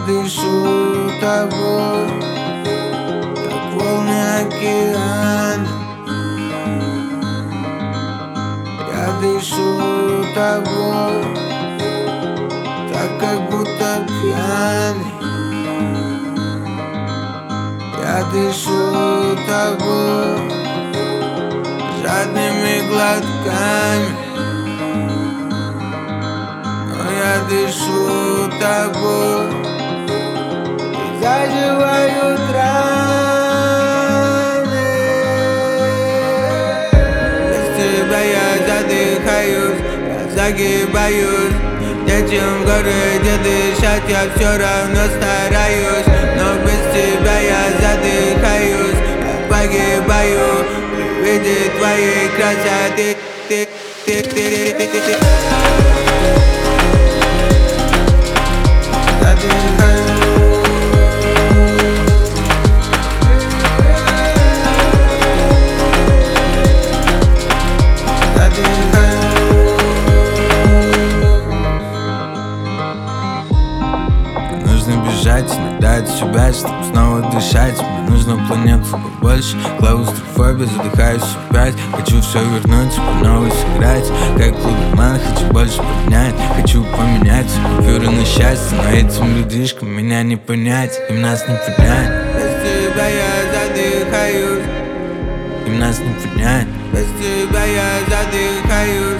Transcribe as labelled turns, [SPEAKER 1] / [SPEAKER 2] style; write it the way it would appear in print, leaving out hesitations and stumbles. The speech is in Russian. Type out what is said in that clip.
[SPEAKER 1] дышу тобой, как волны океана. Я дышу тобой, так как будто пьяный. Я дышу тобой жадными глотками, но я дышу тобой и заживают раны. Без тебя я задыхаюсь, я загибаюсь. Нечем в городе дышать, я все равно стараюсь. Но без тебя я задыхаюсь, я погибаю при виде твоей красоты.
[SPEAKER 2] Нужно бежать иногда от себя, чтобы снова дышать. Мне нужно планету побольше, клаустрофобия, задыхаюсь опять. Хочу все вернуть, по новой сыграть. Как клубман, хочу больше поднять. Хочу поменять купюры на счастье, но этим людишкам меня не понять. Им нас не понять.
[SPEAKER 1] Без тебя я задыхаюсь,
[SPEAKER 2] Им нас не понять.
[SPEAKER 1] без тебя я задыхаюсь.